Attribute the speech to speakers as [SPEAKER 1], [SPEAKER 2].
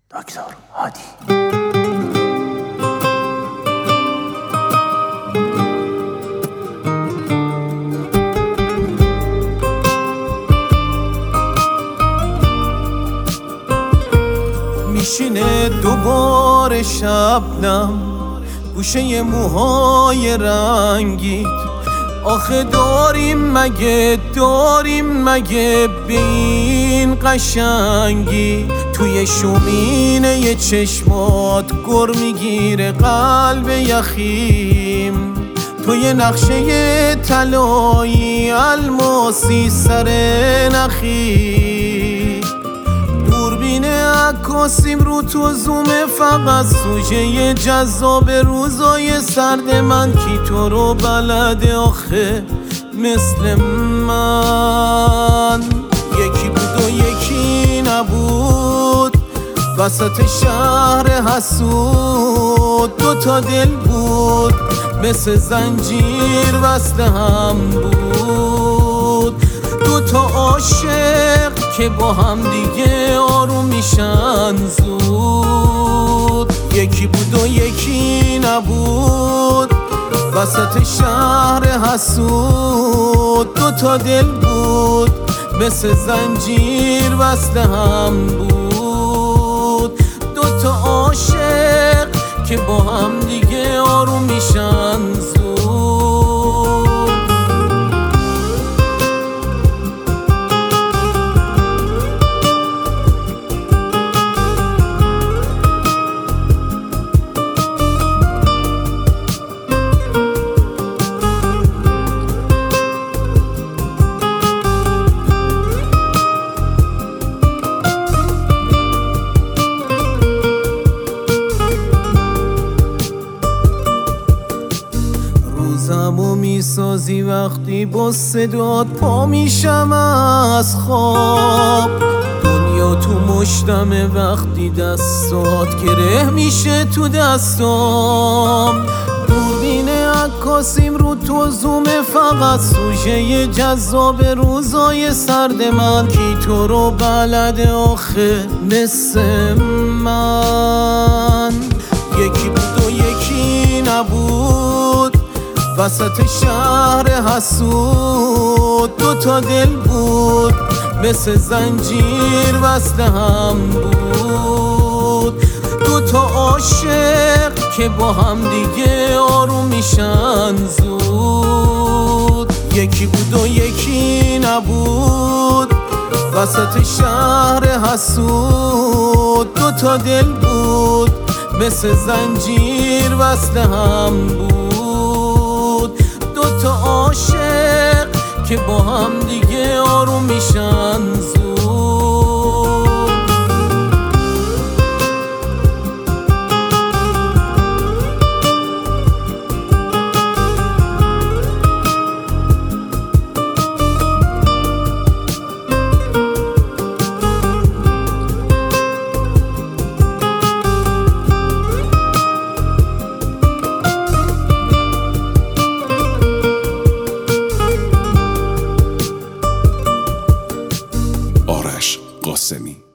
[SPEAKER 1] دکتر هادی. میشینه دوباره شبنم گوشه موهای رنگیت، آخه داریم مگه به این قشنگی؟ توی شومینه چشمات گر میگیره قلب یخیم، توی نقشه طلایی الماسی سر نخی، دوربین عکاسیم رو تو زومه فقط سوژه جذاب روزای سرد من، کی تو رو بلده آخه مثل من؟ یکی بود و یکی نبود وسط شهر حسود، دوتا دل بود مثل زنجیر وصل هم بود، دوتا عاشق که با هم دیگه آروم میشن زود. یکی بود و یکی نبود وسط شهر حسود، دوتا دل بود مثل زنجیر وصل هم بود، دوتا عاشق که با هم دیگه آروم میشن زود. روزمو میسازی وقتی با صدات پا میشم از خواب، دنیا تو مشتمه وقتی دستات گره میشه تو دستام، دوربین عکاسیم رو تو زومه فقط سوژه جذاب روزای سرد من، کی تو رو بلده آخه مثل من؟ یکی بود و یکی نبود وسط شهر حسود، دوتا دل بود مثل زنجیر وصل هم بود، دوتا عاشق که با هم دیگه آروم میشن زود. یکی بود و یکی نبود وسط شهر حسود، دوتا دل بود مثل زنجیر وصل هم بود، دوتا عاشق که با هم دیگه آروم میشن زود.
[SPEAKER 2] آرش قاسمی